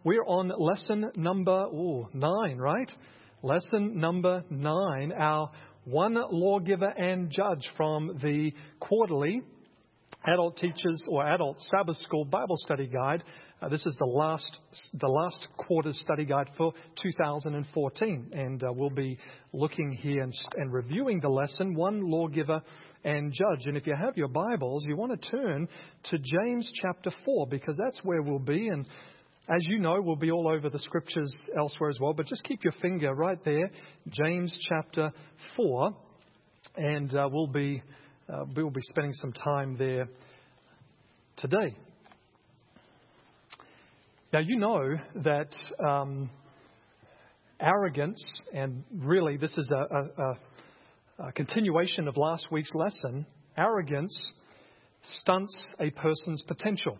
We're on lesson number 9, right? Lesson number 9, our One Lawgiver and Judge from the quarterly Adult Teachers or Adult Sabbath School Bible Study Guide. This is the last quarter study guide for 2014, and we'll be looking here and reviewing the lesson, One Lawgiver and Judge. And if you have your Bibles, you want to turn to James chapter 4, because that's where we'll be. And as you know, we'll be all over the scriptures elsewhere as well, but just keep your finger right there, James chapter 4, and we'll be spending some time there today. Now, you know that arrogance, and really this is a continuation of last week's lesson, arrogance stunts a person's potential.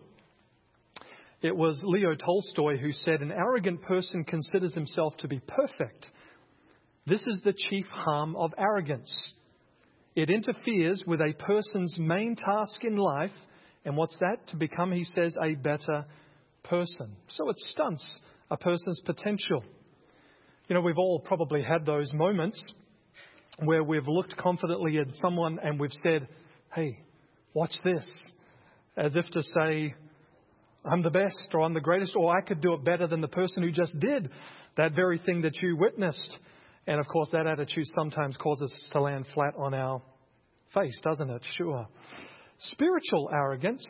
It was Leo Tolstoy who said, "An arrogant person considers himself to be perfect. This is the chief harm of arrogance. It interferes with a person's main task in life, and what's that? To become, he says, a better person." So it stunts a person's potential. You know, we've all probably had those moments where we've looked confidently at someone and we've said, "Hey, watch this," as if to say, "I'm the best," or "I'm the greatest," or "I could do it better than the person who just did that very thing that you witnessed." And of course, that attitude sometimes causes us to land flat on our face, doesn't it? Sure. Spiritual arrogance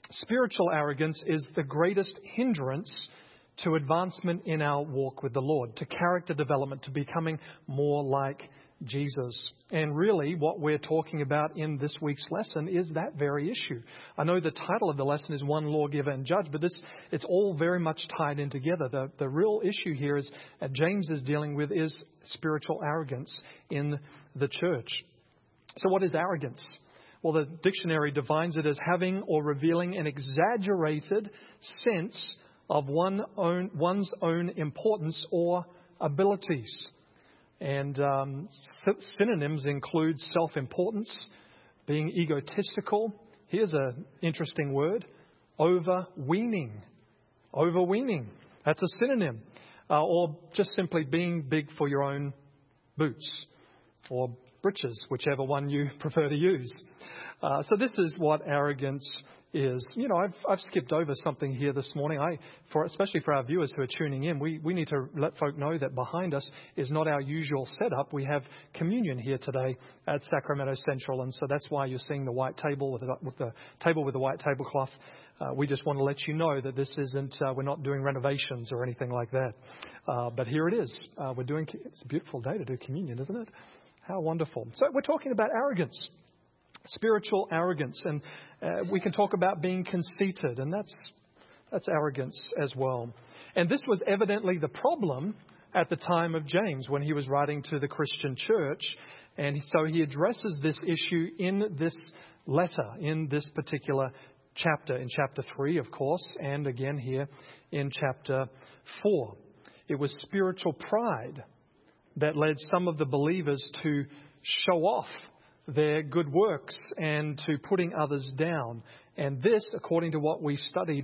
is the greatest hindrance to advancement in our walk with the Lord, to character development, to becoming more like Jesus. And really what we're talking about in this week's lesson is that very issue. I know the title of the lesson is One Lawgiver and Judge, but it's all very much tied in together. The real issue here is James is dealing with is spiritual arrogance in the church. So what is arrogance? Well, the dictionary defines it as having or revealing an exaggerated sense of one's own importance or abilities. And synonyms include self-importance, being egotistical. Here's an interesting word, overweening. Overweening, that's a synonym. Or just simply being big for your own boots or britches, whichever one you prefer to use. So this is what arrogance is. You know, I've skipped over something here this morning. Especially for our viewers who are tuning in, we need to let folk know that behind us is not our usual setup. We have communion here today at Sacramento Central, and so that's why you're seeing the white table with the table with the white tablecloth. We just want to let you know that this isn't. We're not doing renovations or anything like that. But here it is. It's a beautiful day to do communion, isn't it? How wonderful. So we're talking about arrogance. Spiritual arrogance, and we can talk about being conceited, and that's arrogance as well. And this was evidently the problem at the time of James when he was writing to the Christian church, and so he addresses this issue in this letter, in this particular chapter, in chapter 3, of course, and again here in chapter 4. It was spiritual pride that led some of the believers to show off their good works and to putting others down. And this, according to what we studied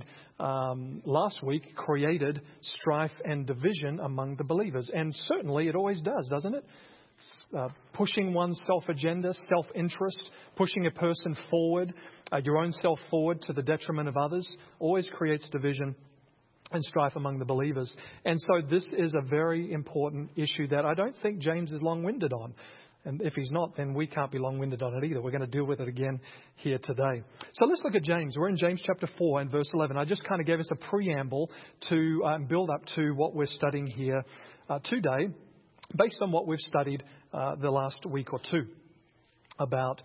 last week, created strife and division among the believers. And certainly it always does, doesn't it? Pushing one's self-agenda, self-interest, pushing a person forward, your own self forward to the detriment of others, always creates division and strife among the believers. And so this is a very important issue that I don't think James is long-winded on. And if he's not, then we can't be long-winded on it either. We're going to deal with it again here today. So let's look at James. We're in James chapter 4 and verse 11. I just kind of gave us a preamble to build up to what we're studying here today, based on what we've studied the last week or two about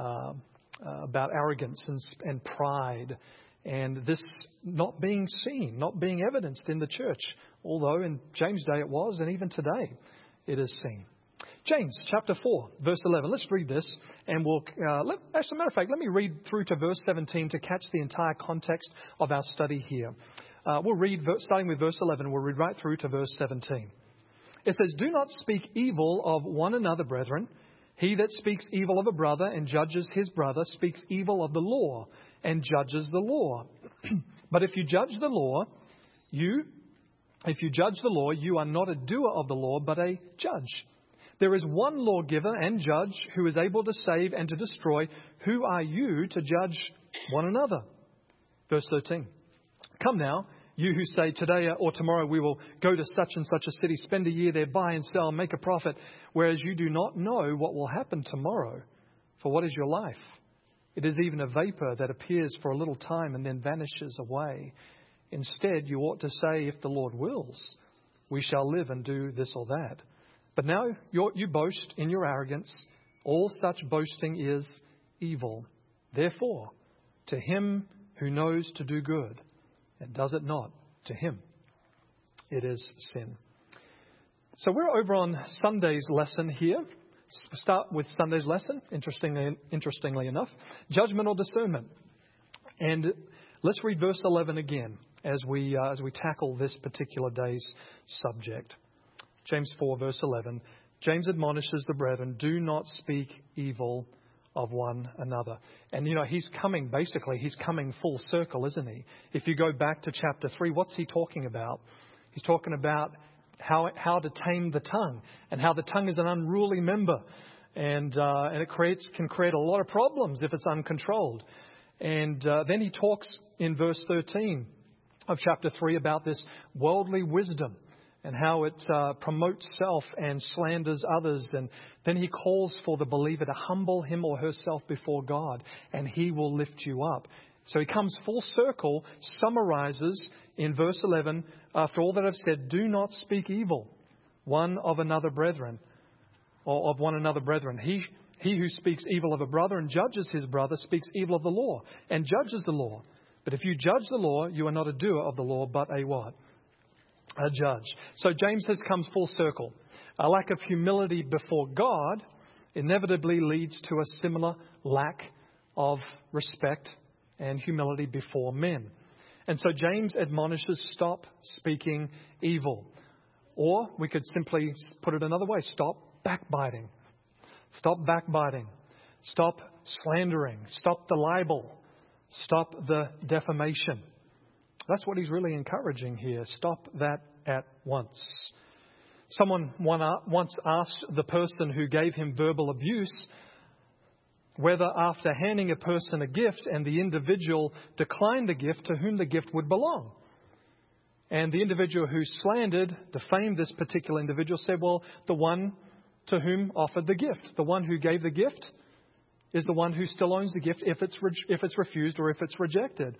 arrogance and pride, and this not being seen, not being evidenced in the church. Although in James' day it was, and even today it is seen. James chapter 4, verse 11. Let's read this, and as a matter of fact, let me read through to verse 17 to catch the entire context of our study here. We'll read, starting with verse 11, we'll read right through to verse 17. It says, "Do not speak evil of one another, brethren. He that speaks evil of a brother and judges his brother speaks evil of the law and judges the law. But if you judge the law, you If you judge the law, you are not a doer of the law, but a judge. There is one lawgiver and judge who is able to save and to destroy. Who are you to judge one another? Verse 13. Come now, you who say today or tomorrow we will go to such and such a city, spend a year there, buy and sell, make a profit, whereas you do not know what will happen tomorrow. For what is your life? It is even a vapor that appears for a little time and then vanishes away. Instead, you ought to say, if the Lord wills, we shall live and do this or that. But now you boast in your arrogance. All such boasting is evil. Therefore, to him who knows to do good and does it not, to him it is sin. So we're over on Sunday's lesson here. Start with Sunday's lesson, interestingly enough. Judgment or discernment. And let's read verse 11 again as we tackle this particular day's subject. James 4, verse 11. James admonishes the brethren, do not speak evil of one another. And, he's coming full circle, isn't he? If you go back to chapter 3, what's he talking about? He's talking about how to tame the tongue and how the tongue is an unruly member. And it can create a lot of problems if it's uncontrolled. And then he talks in verse 13 of chapter 3 about this worldly wisdom and how it promotes self and slanders others. And then he calls for the believer to humble him or herself before God, and he will lift you up. So he comes full circle, summarizes in verse 11, after all that I've said, do not speak evil one of another brethren, or of one another brethren. He who speaks evil of a brother and judges his brother speaks evil of the law and judges the law. But if you judge the law, you are not a doer of the law, but a what? A judge. So James has come full circle. A lack of humility before God inevitably leads to a similar lack of respect and humility before men. And so James admonishes, stop speaking evil. Or we could simply put it another way, stop backbiting. Stop backbiting. Stop slandering. Stop the libel. Stop the defamation. That's what he's really encouraging here. Stop that at once. Someone once asked the person who gave him verbal abuse whether after handing a person a gift and the individual declined the gift, to whom the gift would belong. And the individual who slandered, defamed this particular individual said, well, the one to whom offered the gift, the one who gave the gift is the one who still owns the gift if it's refused or if it's rejected.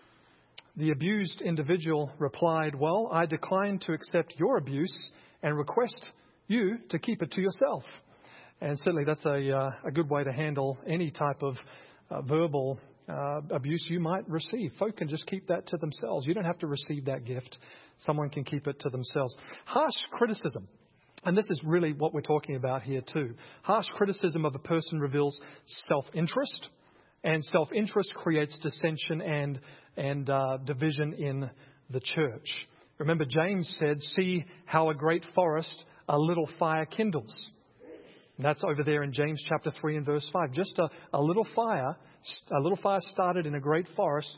The abused individual replied, well, I decline to accept your abuse and request you to keep it to yourself. And certainly that's a good way to handle any type of verbal abuse you might receive. Folk can just keep that to themselves. You don't have to receive that gift. Someone can keep it to themselves. Harsh criticism. And this is really what we're talking about here too. Harsh criticism of a person reveals self-interest. And self-interest creates dissension and division in the church. Remember, James said, see how a great forest a little fire kindles. And that's over there in James chapter 3 and verse 5. Just a little fire started in a great forest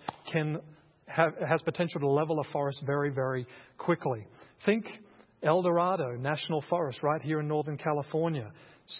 has potential to level a forest very, very quickly. Think El Dorado National Forest right here in Northern California.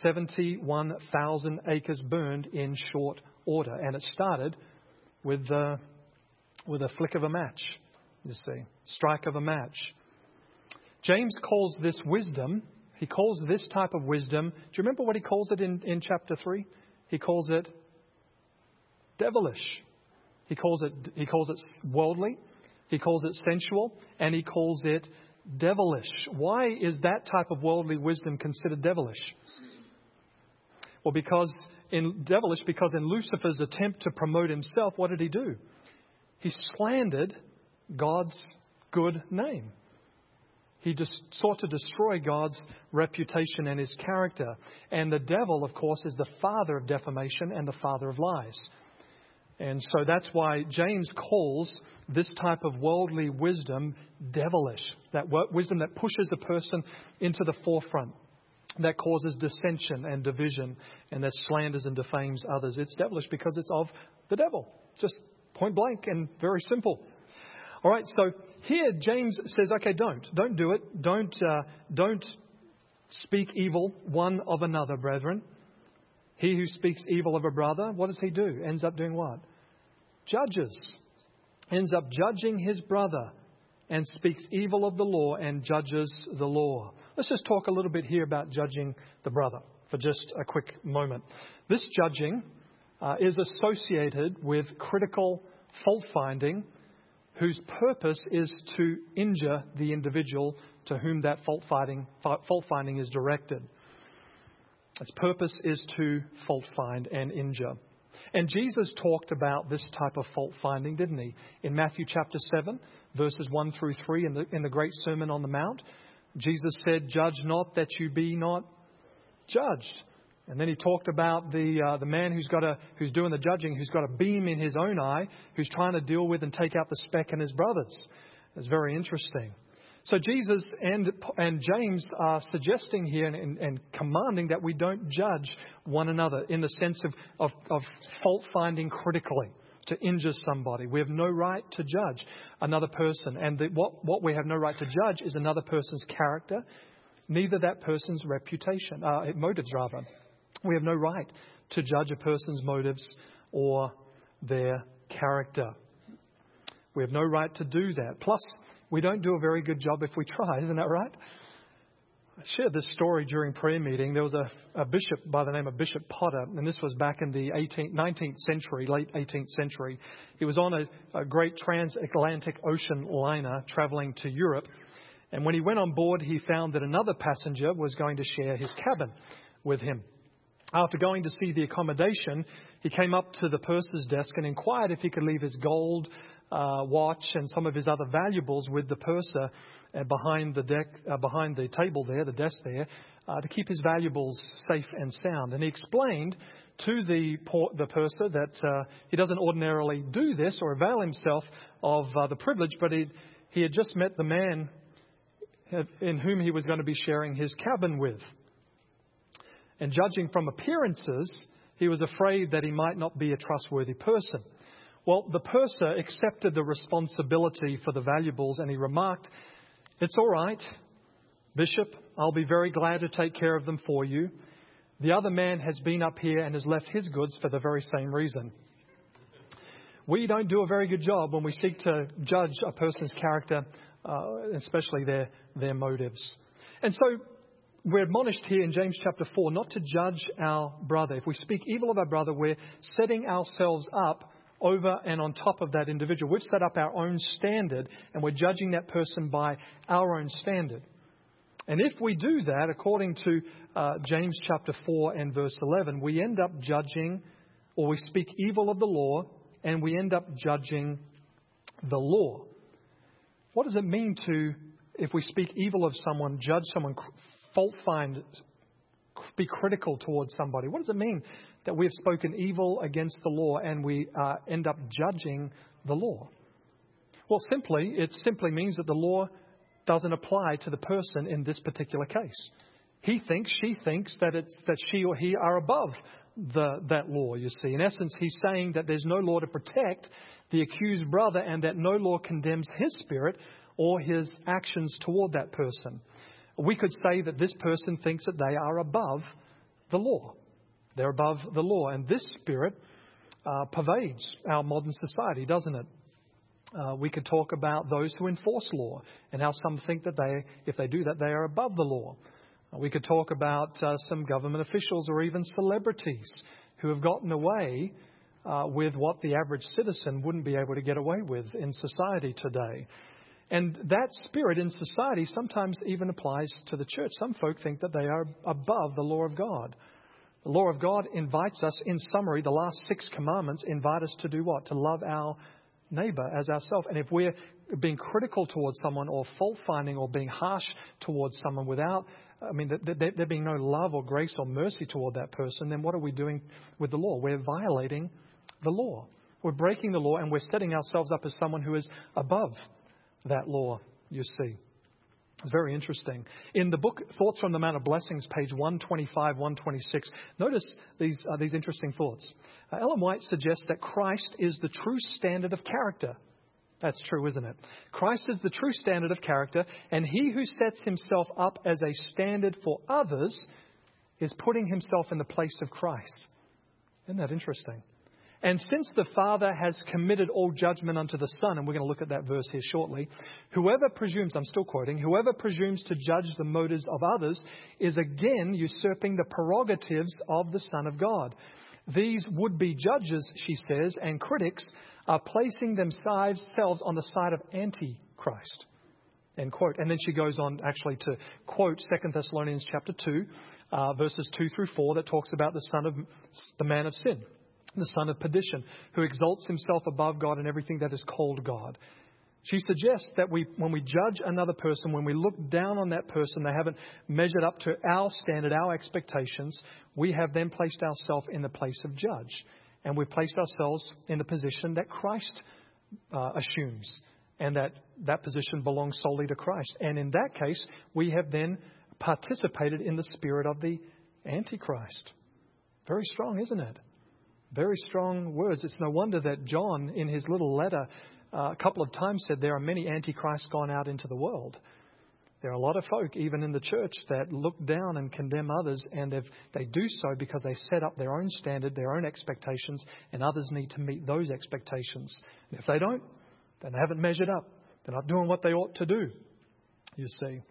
71,000 acres burned in short order. And it started with a flick of a match, you see, strike of a match. James calls this wisdom. He calls this type of wisdom. Do you remember what he calls it in chapter 3? He calls it devilish. He calls it worldly. He calls it sensual. And he calls it devilish. Why is that type of worldly wisdom considered devilish? Well, because in Lucifer's attempt to promote himself, what did he do? He slandered God's good name. He just sought to destroy God's reputation and his character. And the devil, of course, is the father of defamation and the father of lies. And so that's why James calls this type of worldly wisdom devilish. That wisdom that pushes a person into the forefront, that causes dissension and division, and that slanders and defames others. It's devilish because it's of the devil. Just point blank and very simple. All right, so here James says, okay, don't do it. Don't speak evil one of another, brethren. He who speaks evil of a brother, what does he do? Ends up doing what? Judges. Ends up judging his brother and speaks evil of the law and judges the law. Let's just talk a little bit here about judging the brother for just a quick moment. This judging is associated with critical fault finding whose purpose is to injure the individual to whom that fault finding is directed. Its purpose is to fault find and injure. And Jesus talked about this type of fault finding, didn't he? In Matthew chapter 7, verses 1 through 3, in the great Sermon on the Mount, Jesus said, "Judge not that you be not judged." And then he talked about the man who's doing the judging, who's got a beam in his own eye, who's trying to deal with and take out the speck in his brother's. It's very interesting. So Jesus and James are suggesting here and commanding that we don't judge one another in the sense of fault finding critically to injure somebody. We have no right to judge another person. And what we have no right to judge is another person's character, neither that person's reputation, motives rather. We have no right to judge a person's motives or their character. We have no right to do that. Plus, we don't do a very good job if we try, isn't that right? I shared this story during prayer meeting. There was a bishop by the name of Bishop Potter, and this was back in the 19th century, late 18th century. He was on a great transatlantic ocean liner traveling to Europe, and when he went on board, he found that another passenger was going to share his cabin with him. After going to see the accommodation, he came up to the purser's desk and inquired if he could leave his gold watch and some of his other valuables with the purser behind the table there, the desk there, to keep his valuables safe and sound. And he explained to the purser that he doesn't ordinarily do this or avail himself of the privilege, but he had just met the man in whom he was going to be sharing his cabin with. And judging from appearances, he was afraid that he might not be a trustworthy person. Well, the purser accepted the responsibility for the valuables and he remarked, "It's all right, Bishop, I'll be very glad to take care of them for you. The other man has been up here and has left his goods for the very same reason." We don't do a very good job when we seek to judge a person's character, especially their motives. And so we're admonished here in James chapter 4 not to judge our brother. If we speak evil of our brother, we're setting ourselves up over and on top of that individual. We've set up our own standard and we're judging that person by our own standard. And if we do that, according to James chapter 4 and verse 11, we end up judging, or we speak evil of the law and we end up judging the law. What does it mean to, if we speak evil of someone, judge someone, fault find, be critical towards somebody? What does it mean that we have spoken evil against the law and we end up judging the law? Well, it simply means that the law doesn't apply to the person in this particular case. She thinks that she or he are above that law, you see. In essence, he's saying that there's no law to protect the accused brother and that no law condemns his spirit or his actions toward that person. We could say that this person thinks that they are above the law. They're above the law. And this spirit pervades our modern society, doesn't it? We could talk about those who enforce law and how some think that if they do that, they are above the law. We could talk about some government officials or even celebrities who have gotten away with what the average citizen wouldn't be able to get away with in society today. And that spirit in society sometimes even applies to the church. Some folk think that they are above the law of God. The law of God invites us, in summary, the last 6 commandments invite us to do what? To love our neighbor as ourselves. And if we're being critical towards someone or fault-finding or being harsh towards someone there being no love or grace or mercy toward that person, then what are we doing with the law? We're violating the law. We're breaking the law and we're setting ourselves up as someone who is above that law, you see. It's very interesting. In the book Thoughts from the Mount of Blessings, page 125, 126, notice these interesting thoughts. Ellen White suggests that Christ is the true standard of character. That's true, isn't it? Christ is the true standard of character, and he who sets himself up as a standard for others is putting himself in the place of Christ. Isn't that interesting? And since the Father has committed all judgment unto the Son, and we're going to look at that verse here shortly, whoever presumes, I'm still quoting, whoever presumes to judge the motives of others is again usurping the prerogatives of the Son of God. These would-be judges, she says, and critics are placing themselves on the side of Antichrist. End quote. And then she goes on actually to quote 2 Thessalonians chapter 2, verses 2 through 4, that talks about the man of sin, the son of perdition, who exalts himself above God and everything that is called God. She suggests that when we judge another person, when we look down on that person, they haven't measured up to our standard, our expectations, we have then placed ourselves in the place of judge. And we've placed ourselves in the position that Christ assumes. And that position belongs solely to Christ. And in that case, we have then participated in the spirit of the Antichrist. Very strong, isn't it? Very strong words. It's no wonder that John, in his little letter, a couple of times said there are many antichrists gone out into the world. There are a lot of folk, even in the church, that look down and condemn others, and they do so because they set up their own standard, their own expectations, and others need to meet those expectations. And if they don't, then they haven't measured up. They're not doing what they ought to do, you see.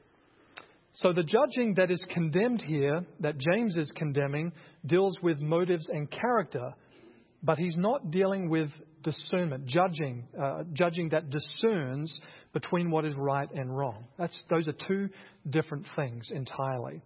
So the judging that is condemned here, that James is condemning, deals with motives and character, but he's not dealing with discernment, judging that discerns between what is right and wrong. Those are two different things entirely.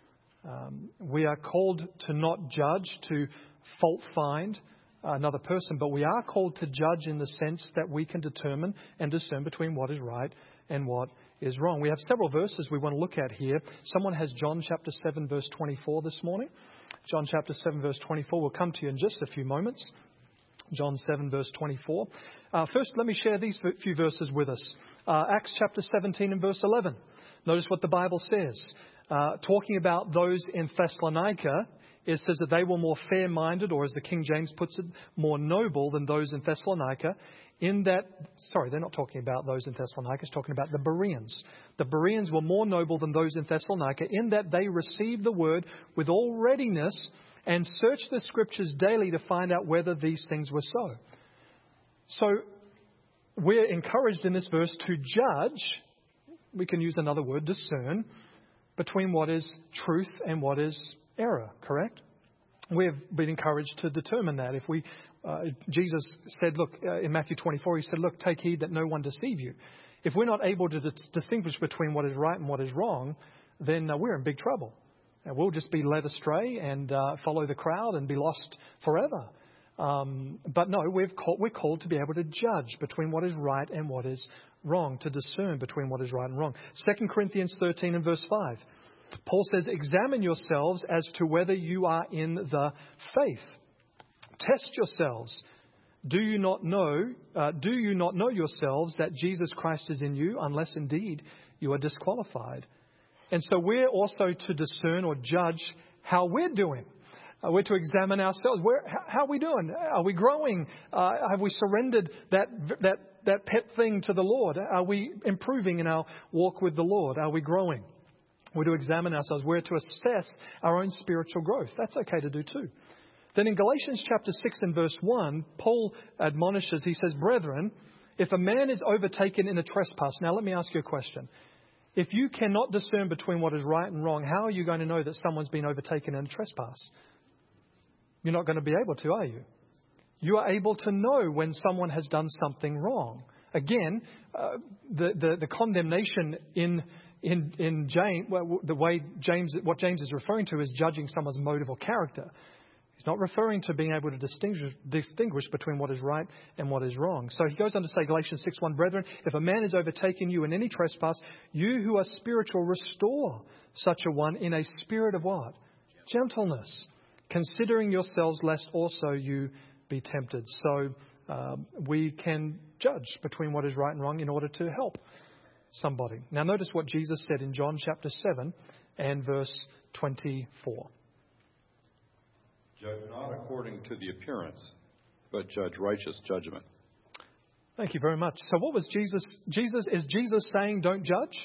We are called to not judge, to fault find another person, but we are called to judge in the sense that we can determine and discern between what is right and what is wrong. We have several verses we want to look at here. Someone has John chapter 7 verse 24 this morning. John chapter 7 verse 24 will come to you in just a few moments. John 7 verse 24. First, let me share these few verses with us. Acts chapter 17 and verse 11. Notice what the Bible says. Talking about those in Thessalonica, it says that they were more fair-minded, or as the King James puts it, more noble than those in Thessalonica. They're not talking about those in Thessalonica. It's talking about the Bereans. The Bereans were more noble than those in Thessalonica in that they received the word with all readiness and searched the Scriptures daily to find out whether these things were so. So we're encouraged in this verse to judge, we can use another word, discern, between what is truth and what is error, correct? We've been encouraged to determine that. Jesus said, look, in Matthew 24, he said, look, take heed that no one deceive you. If we're not able to distinguish between what is right and what is wrong, then we're in big trouble. And we'll just be led astray and follow the crowd and be lost forever. But no, we're called to be able to judge between what is right and what is wrong, to discern between what is right and wrong. 2 Corinthians 13 and verse 5. Paul says, examine yourselves as to whether you are in the faith. Test yourselves. Do you not know yourselves that Jesus Christ is in you, unless indeed you are disqualified? And so we're also to discern or judge how we're doing. We're to examine ourselves. How are we doing? Are we growing? Have we surrendered that pet thing to the Lord? Are we improving in our walk with the Lord? Are we growing? We're to examine ourselves. We're to assess our own spiritual growth. That's okay to do too. Then in Galatians chapter 6 and verse 1, Paul admonishes, he says, brethren, if a man is overtaken in a trespass. Now let me ask you a question. If you cannot discern between what is right and wrong, how are you going to know that someone's been overtaken in a trespass? You're not going to be able to, are you? You are able to know when someone has done something wrong. Again, the condemnation in James, what James is referring to is judging someone's motive or character. He's not referring to being able to distinguish between what is right and what is wrong. So he goes on to say, Galatians 6:1, brethren, if a man is overtaking you in any trespass, you who are spiritual, restore such a one in a spirit of what? Gentleness, considering yourselves lest also you be tempted. So we can judge between what is right and wrong in order to help somebody. Now notice what Jesus said in John chapter 7 and verse 24. Judge not according to the appearance, but judge righteous judgment. Thank you very much. So what was Jesus? Is Jesus saying don't judge?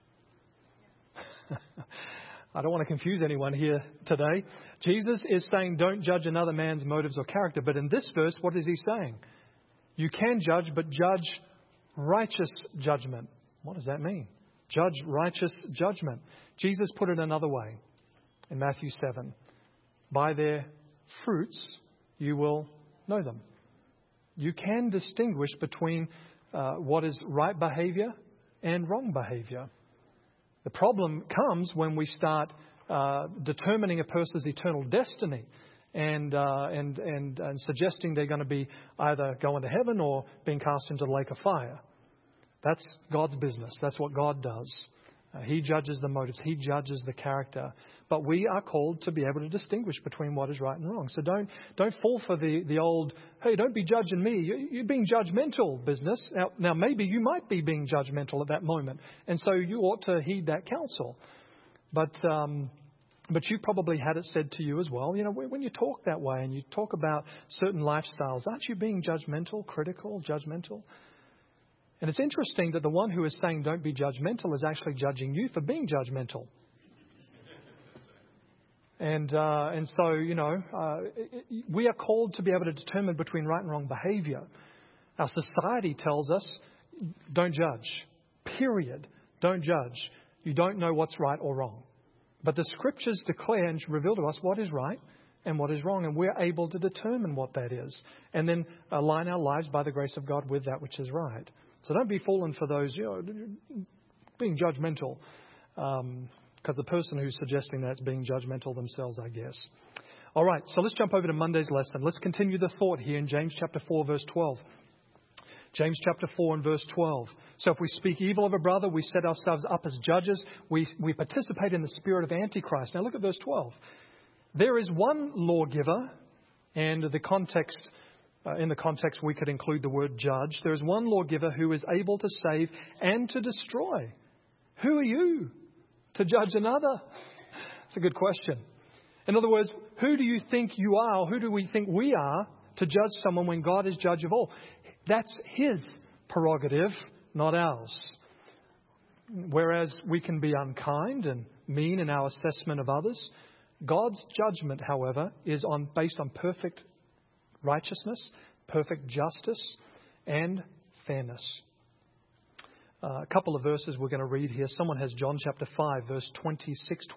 I don't want to confuse anyone here today. Jesus is saying don't judge another man's motives or character. But in this verse, what is he saying? You can judge, but judge righteous judgment. What does that mean? Judge righteous judgment. Jesus put it another way in Matthew 7. By their fruits you will know them. You can distinguish between what is right behavior and wrong behavior. The problem comes when we start determining a person's eternal destiny and suggesting they're going to be either going to heaven or being cast into the lake of fire. That's God's business. That's what God does. He judges the motives. He judges the character. But we are called to be able to distinguish between what is right and wrong. So don't fall for the old, hey, don't be judging me. You're being judgmental business. Now, maybe you might be being judgmental at that moment. And so you ought to heed that counsel. But you probably had it said to you as well. You know, when you talk that way and you talk about certain lifestyles, aren't you being judgmental, critical, judgmental? And it's interesting that the one who is saying don't be judgmental is actually judging you for being judgmental. And so, you know, we are called to be able to determine between right and wrong behavior. Our society tells us don't judge, period. Don't judge. You don't know what's right or wrong. But the Scriptures declare and reveal to us what is right and what is wrong. And we're able to determine what that is and then align our lives by the grace of God with that which is right. So don't be falling for those, you know, being judgmental, because the person who's suggesting that's being judgmental themselves, I guess. All right, so let's jump over to Monday's lesson. Let's continue the thought here in James chapter 4, verse 12. James chapter 4 and verse 12. So if we speak evil of a brother, we set ourselves up as judges. We participate in the spirit of Antichrist. Now look at verse 12. There is one lawgiver, and the context... in the context, we could include the word judge. There is one lawgiver who is able to save and to destroy. Who are you to judge another? It's a good question. In other words, who do you think you are, or who do we think we are to judge someone when God is judge of all? That's His prerogative, not ours. Whereas we can be unkind and mean in our assessment of others, God's judgment, however, is based on perfect righteousness, perfect justice, and fairness. A couple of verses we're going to read here. Someone has John chapter 5, verse 22,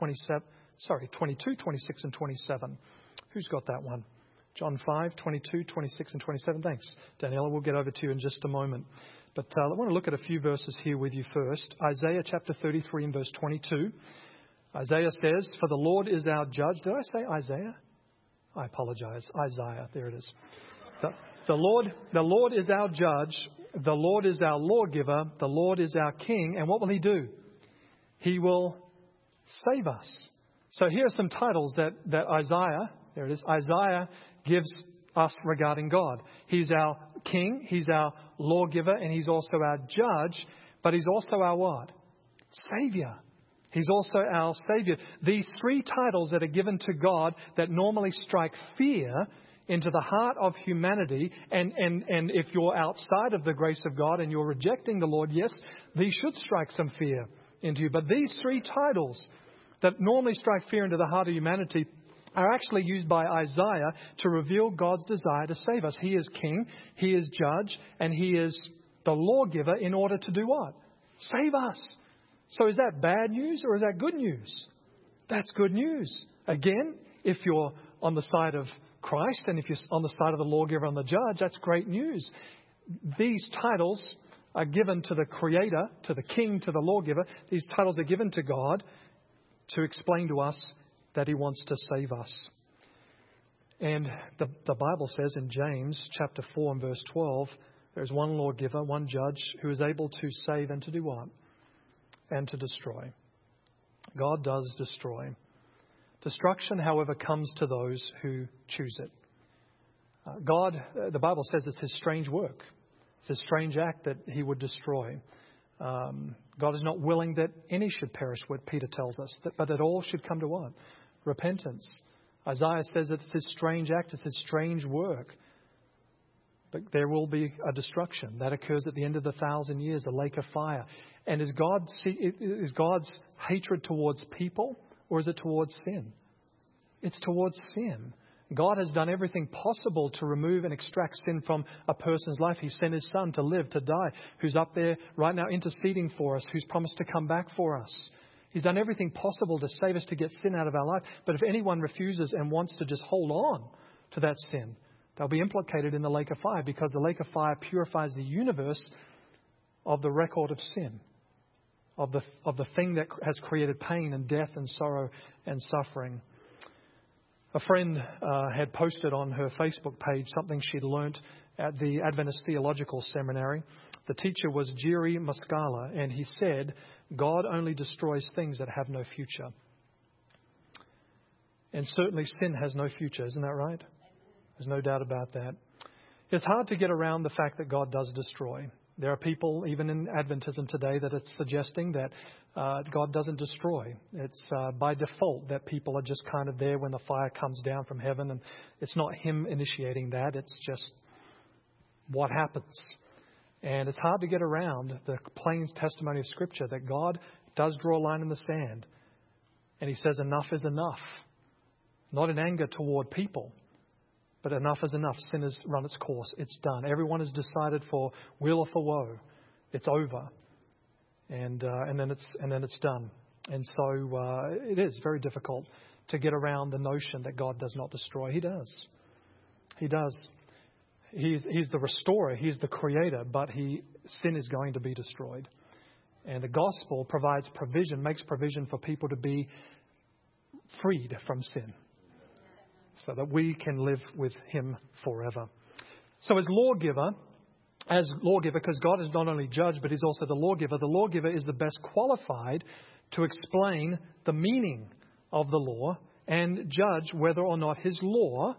26, and 27. Who's got that one? John 5, 22, 26, and 27. Thanks, Daniela. We'll get over to you in just a moment. But I want to look at a few verses here with you first. Isaiah chapter 33 and verse 22. Isaiah says, "For the Lord is our judge." Did I say Isaiah? I apologize. Isaiah. There it is. The Lord is our judge. The Lord is our lawgiver. The Lord is our king. And what will He do? He will save us. So here are some titles that Isaiah, there it is, Isaiah gives us regarding God. He's our king. He's our lawgiver. And He's also our judge. But He's also our what? Savior. He's also our Savior. These three titles that are given to God that normally strike fear into the heart of humanity. And if you're outside of the grace of God and you're rejecting the Lord, yes, these should strike some fear into you. But these three titles that normally strike fear into the heart of humanity are actually used by Isaiah to reveal God's desire to save us. He is king, He is judge, and He is the lawgiver in order to do what? Save us. So is that bad news or is that good news? That's good news. Again, if you're on the side of Christ and if you're on the side of the lawgiver and the judge, that's great news. These titles are given to the Creator, to the King, to the lawgiver. These titles are given to God to explain to us that He wants to save us. And the Bible says in James chapter 4 and verse 12, there's one lawgiver, one judge who is able to save and to do what? And to destroy. God does destroy. Destruction, however, comes to those who choose it. God, the Bible says it's His strange work. It's His strange act that He would destroy. God is not willing that any should perish, what Peter tells us, but that all should come to what? Repentance. Isaiah says it's His strange act, it's His strange work But there will be a destruction that occurs at the end of the 1,000 years, a lake of fire. And is God's hatred towards people, or is it towards sin? It's towards sin. God has done everything possible to remove and extract sin from a person's life. He sent His Son to live, to die, who's up there right now interceding for us, who's promised to come back for us. He's done everything possible to save us, to get sin out of our life. But if anyone refuses and wants to just hold on to that sin, they'll be implicated in the lake of fire, because the lake of fire purifies the universe of the record of sin, of the thing that has created pain and death and sorrow and suffering. A friend had posted on her Facebook page something she'd learnt at the Adventist Theological Seminary. The teacher was Jerry Muscala, and he said, God only destroys things that have no future. And certainly sin has no future, isn't that right? There's no doubt about that. It's hard to get around the fact that God does destroy. There are people, even in Adventism today, that it's suggesting that God doesn't destroy. It's by default that people are just kind of there when the fire comes down from heaven, and it's not Him initiating that. It's just what happens. And it's hard to get around the plain testimony of Scripture that God does draw a line in the sand. And He says enough is enough. Not in anger toward people, but enough is enough. Sin has run its course. It's done. Everyone has decided for weal or for woe. It's over. And then it's done. And so it is very difficult to get around the notion that God does not destroy. He does. He does. He's the restorer. He's the creator. But sin is going to be destroyed. And the gospel provides provision, makes provision for people to be freed from sin, so that we can live with Him forever. So as lawgiver, because God is not only judge, but He's also the lawgiver is the best qualified to explain the meaning of the law and judge whether or not His law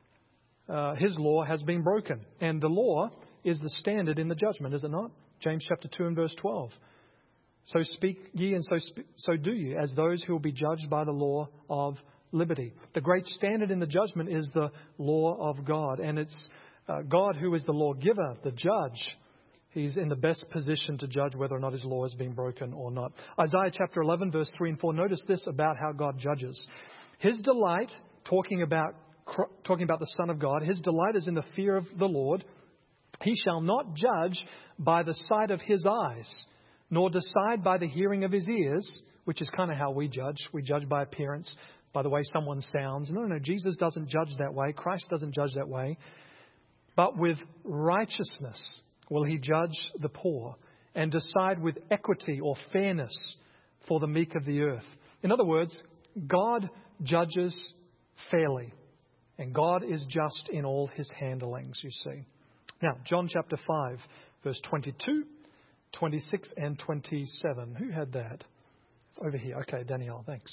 has been broken. And the law is the standard in the judgment, is it not? James chapter 2 and verse 12. So speak ye and so do ye, as those who will be judged by the law of liberty. The great standard in the judgment is the law of God. And it's God who is the lawgiver, the judge. He's in the best position to judge whether or not His law has been broken or not. Isaiah chapter 11, verse 3 and 4. Notice this about how God judges. His delight, talking about the Son of God, His delight is in the fear of the Lord. He shall not judge by the sight of His eyes, nor decide by the hearing of His ears, which is kind of how we judge. We judge by appearance, by the way someone sounds. No, Jesus doesn't judge that way. Christ doesn't judge that way. But with righteousness will He judge the poor and decide with equity or fairness for the meek of the earth. In other words, God judges fairly, and God is just in all His handlings, you see. Now, John chapter 5, verse 22, 26 and 27. Who had that? It's over here. Okay, Danielle, thanks.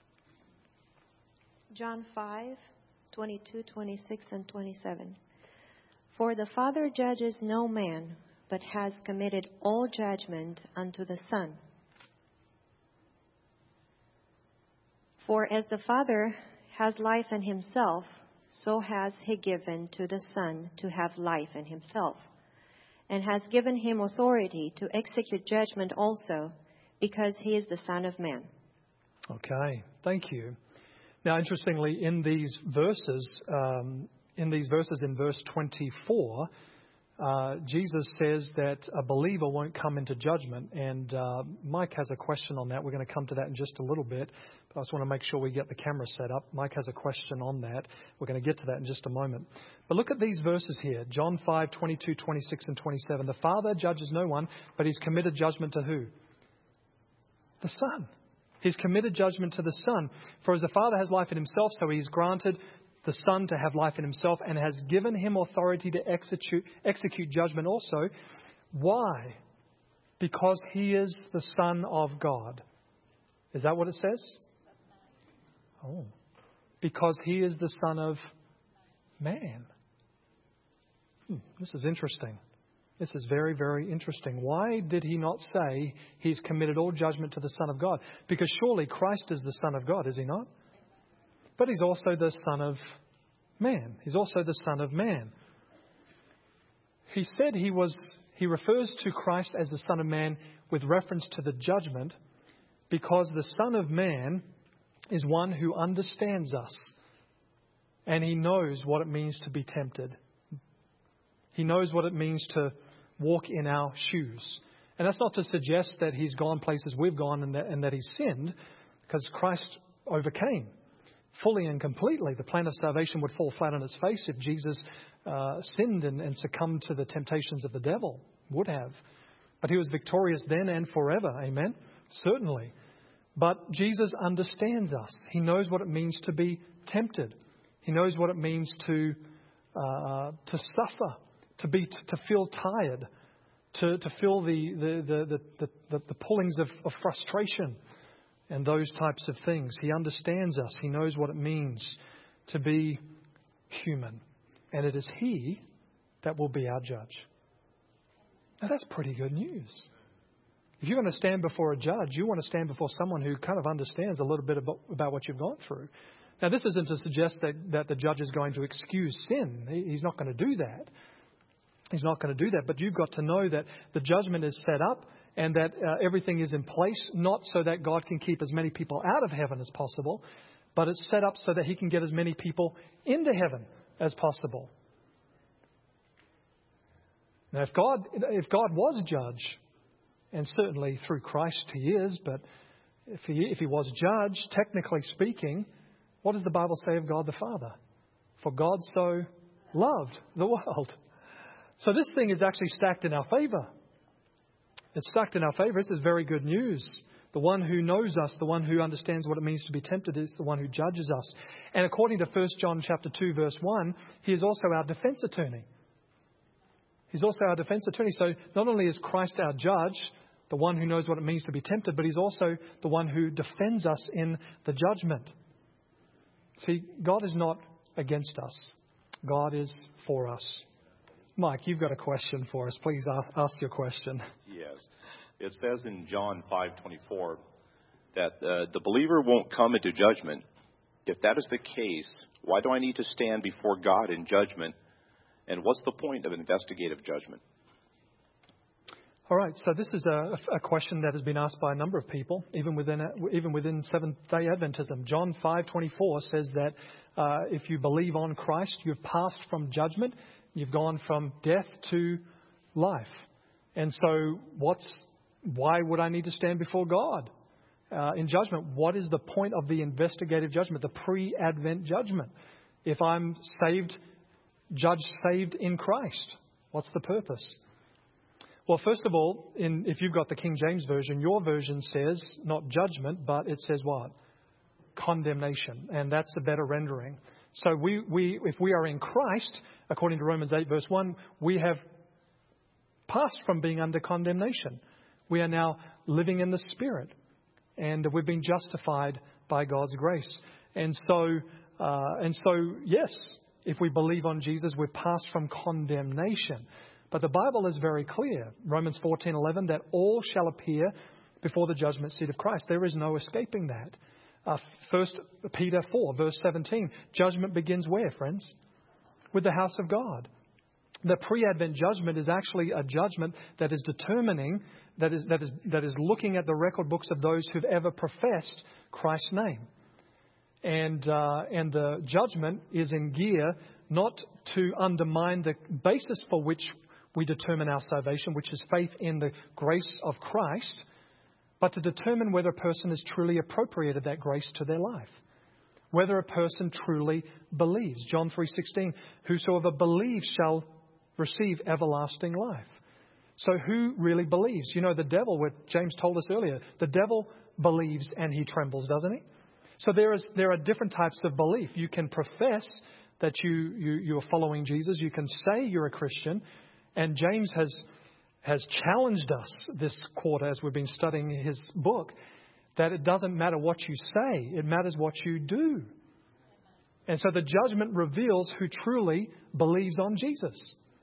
John 5, 22, 26, and 27. For the Father judges no man, but has committed all judgment unto the Son. For as the Father has life in Himself, so has He given to the Son to have life in Himself, and has given Him authority to execute judgment also, because He is the Son of Man. Okay, thank you. Now, interestingly, in these verses, in verse 24, Jesus says that a believer won't come into judgment. And Mike has a question on that. We're going to come to that in just a little bit. But I just want to make sure we get the camera set up. Mike has a question on that. We're going to get to that in just a moment. But look at these verses here. John 5, 22, 26, and 27. The Father judges no one, but He's committed judgment to who? The Son. He's committed judgment to the Son. For as the Father has life in Himself, so He's granted the Son to have life in Himself and has given Him authority to execute judgment also. Why? Because He is the Son of God. Is that what it says? Oh. Because He is the Son of Man. This is interesting. This is very, very interesting. Why did He not say He's committed all judgment to the Son of God? Because surely Christ is the Son of God, is He not? But He's also the Son of Man. He's also the Son of Man. he said he refers to Christ as the Son of Man with reference to the judgment, because the Son of Man is one who understands us, and he knows what it means to be tempted. He knows what it means to walk in our shoes. And that's not to suggest that he's gone places we've gone and that he's sinned, because Christ overcame fully and completely. The plan of salvation would fall flat on its face if Jesus sinned and succumbed to the temptations of the devil. Would have. But he was victorious then and forever. Amen? Certainly. But Jesus understands us. He knows what it means to be tempted. He knows what it means to suffer, to feel tired, to feel the pullings of frustration and those types of things. He understands us. He knows what it means to be human. And it is He that will be our judge. Now, that's pretty good news. If you're going to stand before a judge, you want to stand before someone who kind of understands a little bit about what you've gone through. Now, this isn't to suggest that the judge is going to excuse sin. He's not going to do that. He's not going to do that. But you've got to know that the judgment is set up and that everything is in place, not so that God can keep as many people out of heaven as possible, but it's set up so that He can get as many people into heaven as possible. Now, if God was a judge, and certainly through Christ He is, but if he was judge, technically speaking, what does the Bible say of God the Father? For God so loved the world. So this thing is actually stacked in our favor. It's stacked in our favor. This is very good news. The one who knows us, the one who understands what it means to be tempted, is the one who judges us. And according to 1 John chapter 2, verse 1, He is also our defense attorney. He's also our defense attorney. So not only is Christ our judge, the one who knows what it means to be tempted, but He's also the one who defends us in the judgment. See, God is not against us. God is for us. Mike, you've got a question for us. Please ask your question. Yes. It says in John 5:24 that the believer won't come into judgment. If that is the case, why do I need to stand before God in judgment? And what's the point of investigative judgment? All right, so this is a question that has been asked by a number of people, even within Seventh-day Adventism. John 5:24 says that if you believe on Christ, you've passed from judgment, you've gone from death to life. And so why would I need to stand before God in judgment? What is the point of the investigative judgment, the pre-Advent judgment? If I'm saved in Christ, what's the purpose? Well, first of all, if you've got the King James Version, your version says not judgment, but it says what? Condemnation. And that's a better rendering. So if we are in Christ, according to Romans 8, verse 1, we have passed from being under condemnation. We are now living in the Spirit. And we've been justified by God's grace. And so, yes, if we believe on Jesus, we're passed from condemnation. But the Bible is very clear, Romans 14:11, that all shall appear before the judgment seat of Christ. There is no escaping that. 1 Peter 4, verse 17, judgment begins where, friends? With the house of God. The pre-Advent judgment is actually a judgment that is determining, that is looking at the record books of those who've ever professed Christ's name. And the judgment is in gear not to undermine the basis for which we determine our salvation, which is faith in the grace of Christ, but to determine whether a person has truly appropriated that grace to their life, whether a person truly believes. John 3:16, whosoever believes shall receive everlasting life. So who really believes? You know, the devil, what James told us earlier, the devil believes and he trembles, doesn't he? So there are different types of belief. You can profess that you are following Jesus. You can say you're a Christian. And James has challenged us this quarter as we've been studying his book, that it doesn't matter what you say, it matters what you do. And so the judgment reveals who truly believes on Jesus.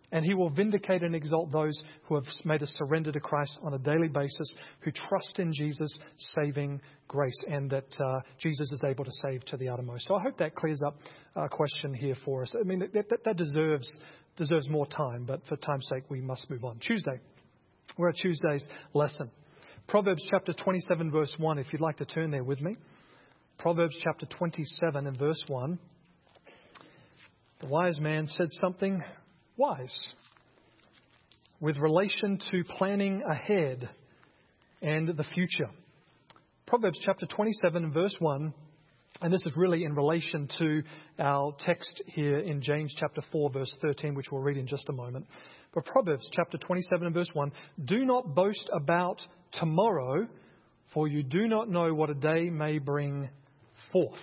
And He will vindicate and exalt those who have made a surrender to Christ on a daily basis, who trust in Jesus' saving grace, and that Jesus is able to save to the uttermost. So I hope that clears up a question here for us. I mean, that deserves more time, but for time's sake, we must move on. Tuesday. We're at Tuesday's lesson. Proverbs chapter 27, verse 1, if you'd like to turn there with me. Proverbs chapter 27 and verse 1. The wise man said something wise with relation to planning ahead and the future. Proverbs chapter 27 and verse 1, and this is really in relation to our text here in James chapter 4 verse 13, which we'll read in just a moment. But Proverbs chapter 27 and verse 1, do not boast about tomorrow, for you do not know what a day may bring forth.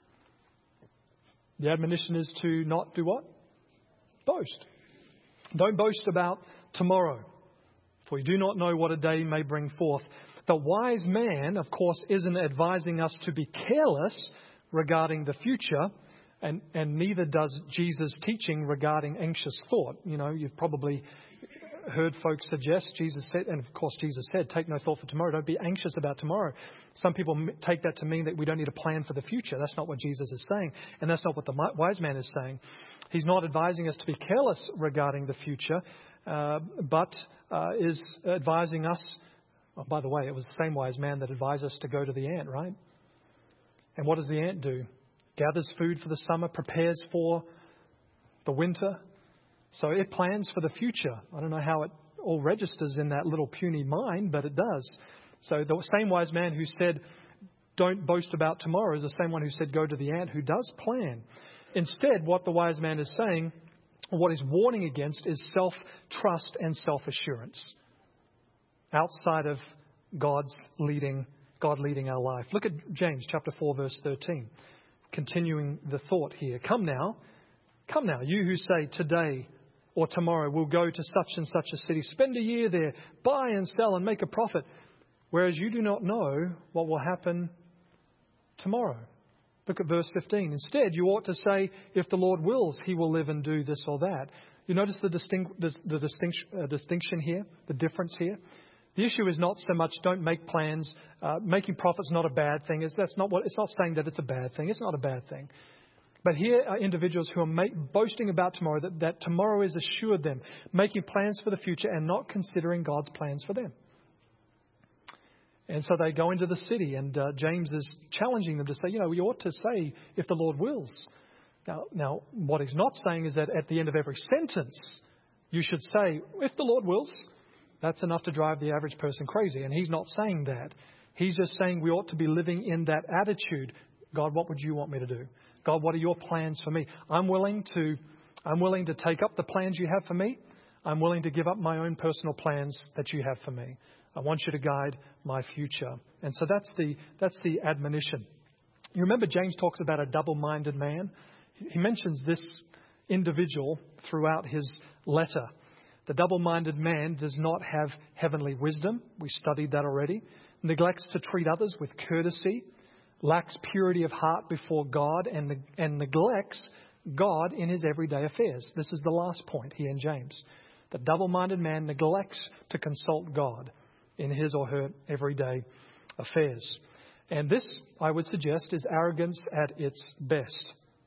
The admonition is to not do what? Boast. Don't boast about tomorrow, for you do not know what a day may bring forth. The wise man, of course, isn't advising us to be careless regarding the future, and neither does Jesus' teaching regarding anxious thought. You know, you've probably heard folks suggest, Jesus said, and of course Jesus said, take no thought for tomorrow. Don't be anxious about tomorrow. Some people take that to mean that we don't need a plan for the future. That's not what Jesus is saying, and that's not what the wise man is saying. He's not advising us to be careless regarding the future, but is advising us. Oh, by the way, it was the same wise man that advised us to go to the ant, right? And what does the ant do? Gathers food for the summer, prepares for the winter. So it plans for the future. I don't know how it all registers in that little puny mind, but it does. So the same wise man who said, don't boast about tomorrow, is the same one who said, go to the ant, who does plan. Instead, what the wise man is saying, what he's warning against, is self-trust and self-assurance outside of God leading our life. Look at James chapter 4, verse 13. Continuing the thought here. Come now, you who say today or tomorrow we'll go to such and such a city, spend a year there, buy and sell and make a profit, whereas you do not know what will happen tomorrow. Look at verse 15. Instead, you ought to say, if the Lord wills, He will live and do this or that. You notice the distinction here, the difference here? The issue is not so much don't make plans. Making profit's not a bad thing. It's not saying that it's a bad thing. It's not a bad thing. But here are individuals who are boasting about tomorrow, that tomorrow is assured them, making plans for the future and not considering God's plans for them. And so they go into the city, and James is challenging them to say, you ought to say, if the Lord wills. Now, what he's not saying is that at the end of every sentence, you should say, if the Lord wills. That's enough to drive the average person crazy. And he's not saying that. He's just saying we ought to be living in that attitude. God, what would you want me to do? God, what are your plans for me? I'm willing to take up the plans you have for me. I'm willing to give up my own personal plans that you have for me. I want you to guide my future. And so that's the admonition. You remember James talks about a double-minded man? He mentions this individual throughout his letter. The double-minded man does not have heavenly wisdom. We studied that already. Neglects to treat others with courtesy. Lacks purity of heart before God and neglects God in his everyday affairs. This is the last point here in James. The double-minded man neglects to consult God in his or her everyday affairs. And this, I would suggest, is arrogance at its best.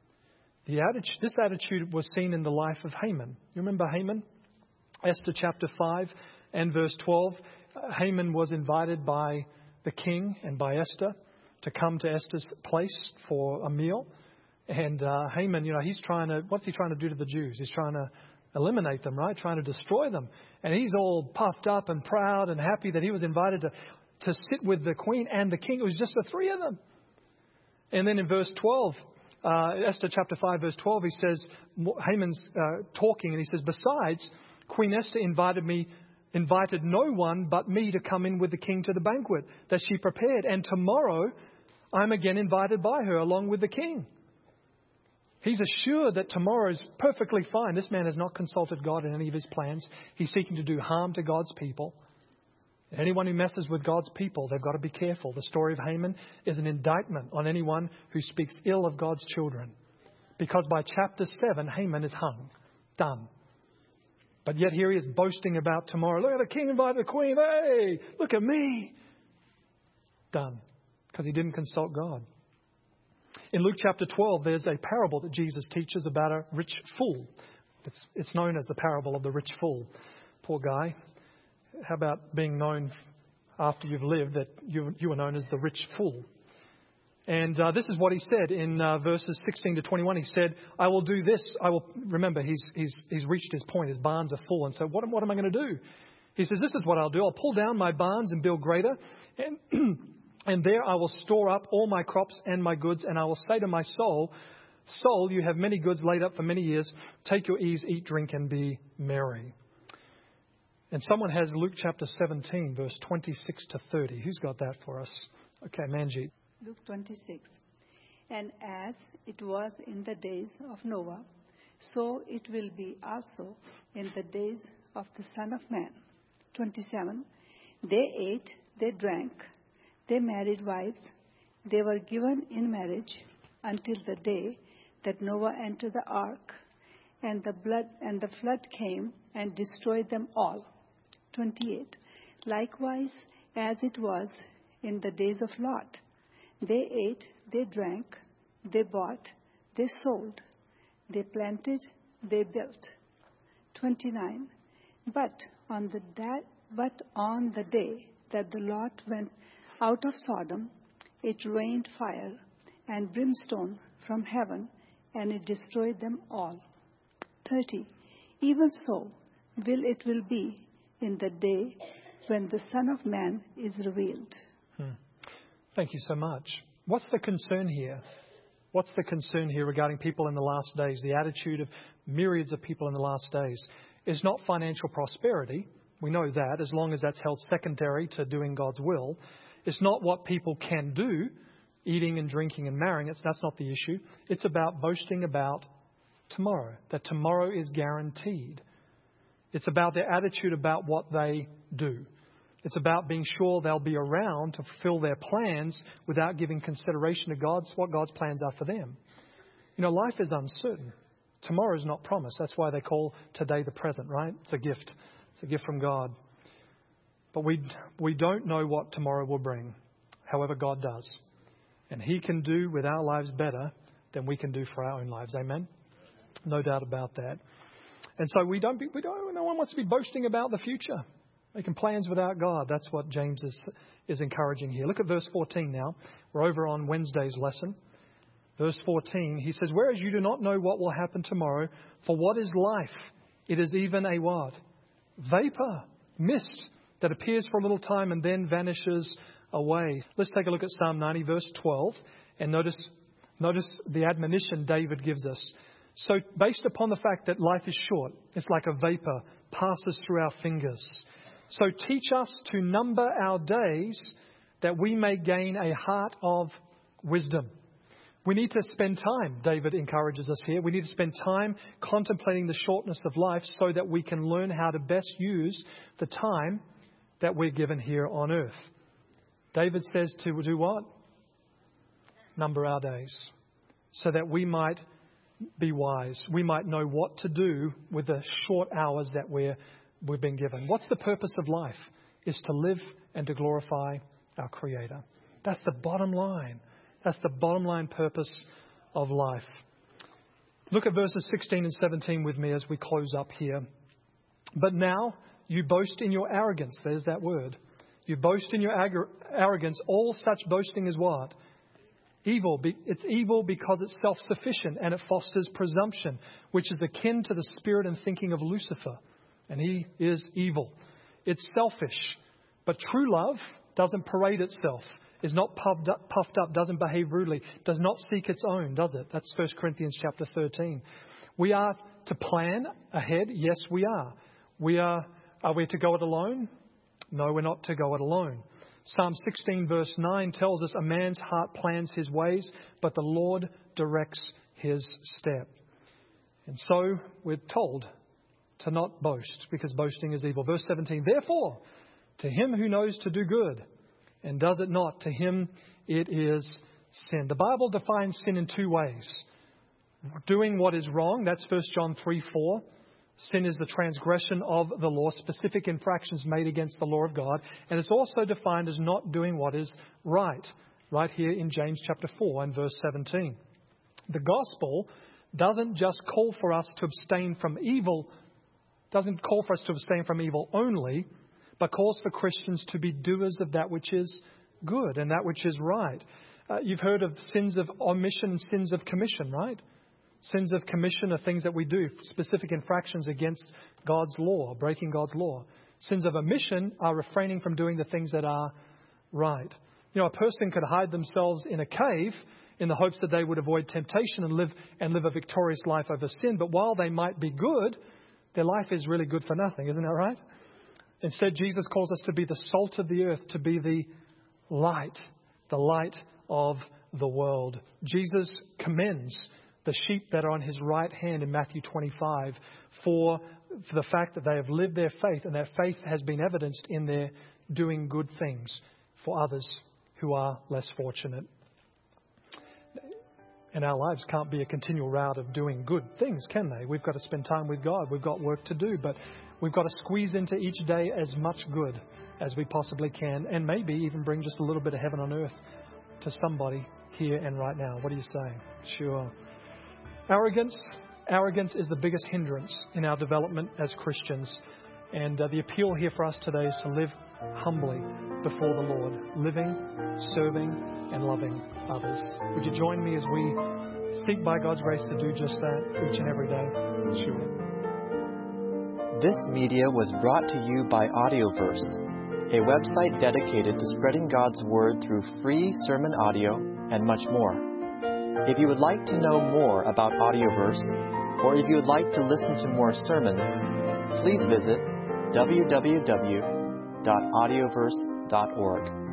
This attitude was seen in the life of Haman. You remember Haman? Esther chapter 5 and verse 12. Haman was invited by the king and by Esther to come to Esther's place for a meal. And Haman, what's he trying to do to the Jews? He's trying to eliminate them, right? Trying to destroy them. And he's all puffed up and proud and happy that he was invited to sit with the queen and the king. It was just the three of them. And then in verse 12, Esther chapter 5, verse 12, he says, Haman's talking, and he says, besides, Queen Esther invited no one but me to come in with the king to the banquet that she prepared. And tomorrow I'm again invited by her along with the king. He's assured that tomorrow is perfectly fine. This man has not consulted God in any of his plans. He's seeking to do harm to God's people. Anyone who messes with God's people, they've got to be careful. The story of Haman is an indictment on anyone who speaks ill of God's children. Because by chapter 7, Haman is hung. Done. But yet here he is boasting about tomorrow. Look at the king invited the queen. Hey, look at me. Done. Because he didn't consult God. In Luke chapter 12, there's a parable that Jesus teaches about a rich fool. It's known as the parable of the rich fool. Poor guy. How about being known after you've lived that you were known as the rich fool? And this is what he said in verses 16 to 21. He said, I will do this. Remember, he's reached his point. His barns are full. And so what am I going to do? He says, this is what I'll do. I'll pull down my barns and build greater. And there I will store up all my crops and my goods. And I will say to my soul, soul, you have many goods laid up for many years. Take your ease, eat, drink, and be merry. And someone has Luke chapter 17, verse 26 to 30. Who's got that for us? Okay, Manjeet. Luke 26. And as it was in the days of Noah, so it will be also in the days of the Son of Man. 27. They ate, they drank, they married wives, they were given in marriage until the day that Noah entered the ark, and the flood came and destroyed them all. 28. Likewise, as it was in the days of Lot, they ate, they drank, they bought, they sold, they planted, they built. 29. But on the day that the Lot went out of Sodom, it rained fire and brimstone from heaven, and it destroyed them all. 30. Even so it will be in the day when the Son of Man is revealed. Thank you so much. What's the concern here? What's the concern here regarding people in the last days? The attitude of myriads of people in the last days is not financial prosperity. We know that, as long as that's held secondary to doing God's will. It's not what people can do, eating and drinking and marrying. That's not the issue. It's about boasting about tomorrow, that tomorrow is guaranteed. It's about their attitude about what they do. It's about being sure they'll be around to fulfill their plans without giving consideration to what God's plans are for them. You know, life is uncertain. Tomorrow is not promised. That's why they call today the present, right? It's a gift. It's a gift from God. But we don't know what tomorrow will bring. However, God does. And He can do with our lives better than we can do for our own lives. Amen? No doubt about that. And so no one wants to be boasting about the future. Making plans without God. That's what James is encouraging here. Look at verse 14 now. We're over on Wednesday's lesson. Verse 14, he says, whereas you do not know what will happen tomorrow, for what is life? It is even a what? Vapor, mist that appears for a little time and then vanishes away. Let's take a look at Psalm 90, verse 12, and notice the admonition David gives us. So based upon the fact that life is short, it's like a vapor, passes through our fingers. So teach us to number our days that we may gain a heart of wisdom. We need to spend time, David encourages us here. We need to spend time contemplating the shortness of life so that we can learn how to best use the time that we're given here on earth. David says to do what? Number our days so that we might be wise. We might know what to do with the short hours that we've been given. What's the purpose of life? Is to live and to glorify our Creator. That's the bottom line. That's the bottom line purpose of life. Look at verses 16 and 17 with me as we close up here. But now you boast in your arrogance. There's that word. You boast in your arrogance. All such boasting is what? Evil. It's evil because it's self-sufficient and it fosters presumption, which is akin to the spirit and thinking of Lucifer. And he is evil. It's selfish. But true love doesn't parade itself, is not puffed up, doesn't behave rudely, does not seek its own, does it? That's 1 Corinthians chapter 13. We are to plan ahead. Yes, we are. Are we to go it alone? No, we're not to go it alone. Psalm 16 verse 9 tells us a man's heart plans his ways, but the Lord directs his step. And so we're told to not boast, because boasting is evil. Verse 17, therefore, to him who knows to do good and does it not, to him it is sin. The Bible defines sin in two ways. Doing what is wrong, that's 1 John 3:4. Sin is the transgression of the law, specific infractions made against the law of God. And it's also defined as not doing what is right here in James chapter 4 and verse 17. The gospel doesn't just call for us to abstain from evil, doesn't call for us to abstain from evil only, but calls for Christians to be doers of that which is good and that which is right. You've heard of sins of omission and sins of commission, right? Sins of commission are things that we do, specific infractions against God's law, breaking God's law. Sins of omission are refraining from doing the things that are right. You know, a person could hide themselves in a cave in the hopes that they would avoid temptation and live a victorious life over sin. But while they might be good, their life is really good for nothing. Isn't that right? Instead, Jesus calls us to be the salt of the earth, to be the light of the world. Jesus commends the sheep that are on his right hand in Matthew 25 for the fact that they have lived their faith, and their faith has been evidenced in their doing good things for others who are less fortunate. And our lives can't be a continual route of doing good things, can they? We've got to spend time with God. We've got work to do, but we've got to squeeze into each day as much good as we possibly can, and maybe even bring just a little bit of heaven on earth to somebody here and right now. What do you say? Sure. Arrogance is the biggest hindrance in our development as Christians. And the appeal here for us today is to live humbly before the Lord, living, serving, and loving others. Would you join me as we seek by God's grace to do just that each and every day? Sure. This media was brought to you by Audioverse, a website dedicated to spreading God's Word through free sermon audio and much more. If you would like to know more about Audioverse, or if you would like to listen to more sermons, please visit www.audioverse.org.